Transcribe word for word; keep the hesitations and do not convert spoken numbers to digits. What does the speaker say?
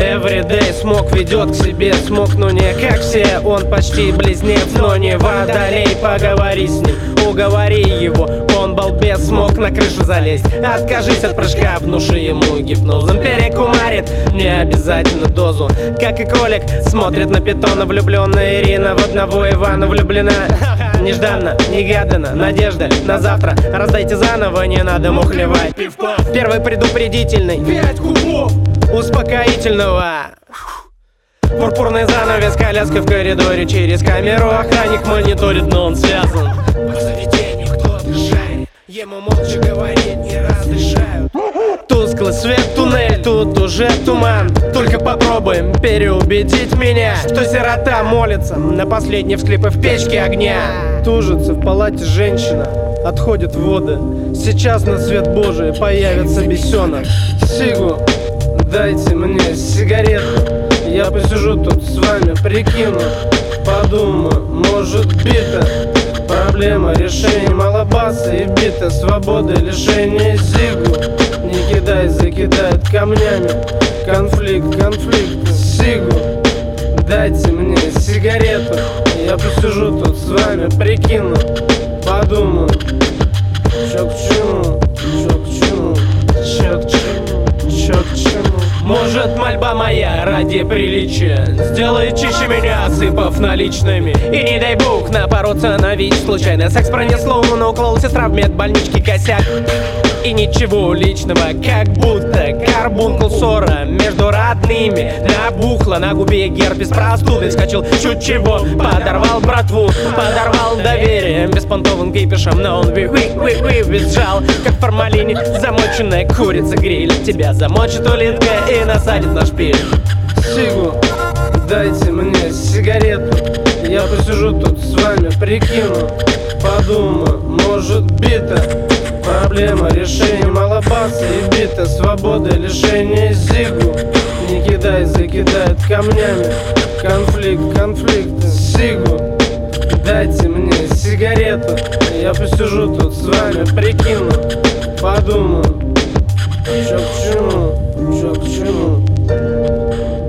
Everyday смог ведет к себе смог, но не как все. Он почти близнец, но не водолей. Поговори с ним, уговори его. Он балбес, смог на крышу залезть. Откажись от прыжка, внуши ему гипнозом. Перекумарит, не обязательно дозу. Как и кролик, смотрит на питона. Влюбленная Ирина в одного Ивана влюблена. Нежданно, негаданно, надежда на завтра. Раздайте заново, не надо мухлевать. Первый предупредительный, пять кубов успокоительного. Пурпурный занавес, коляска в коридоре. Через камеру охранник мониторит, но он связан. По заведению кто-то шарит, ему молча говорить не разрешают. Тусклый свет, туннель, тут уже туман. Только попробуем переубедить меня, что сирота молится на последние всклипы в печке огня. Тужится в палате женщина, отходят воды. Сейчас на свет Божий появится бесенок. Сигу, дайте мне сигарету. Я посижу тут с вами, прикину, подумаю, может бита. Проблема решения малобаса и бита. Свободы, лишение зигу. Не кидай, закидают камнями. Конфликт, конфликт, сигу. Дайте мне сигарету. Я посижу тут с вами, прикину, подумаю, чё к чему, чё к чему, чё к чему, чё к чему. Может, мольба моя ради приличия сделает чище меня, осыпав наличными. И не дай бог напороться на ВИЧ случайно. Секс пронесло, но уколол сестра в медбольничке косяк. И ничего личного, как будто карбункул ссора между родными. Набухла на губе герпес простуды. Скачал чуть чего, подорвал братву, подорвал доверие беспонтовым кипишем. Но он ви-ви-ви-ви визжал, как в формалине замоченная курица гриль. Тебя замочит улитка и насадит на шпиль. Сигу, дайте мне сигарету. Я посижу тут с вами, прикину, подумаю, может бита. Проблема решения малобаса и бита. Свобода, лишение зигу. Не кидай, закидают камнями. Конфликт, конфликт, сигу. Дайте мне сигарету. Я посижу тут с вами, прикину, подумаю, чё к чему, чё к чему.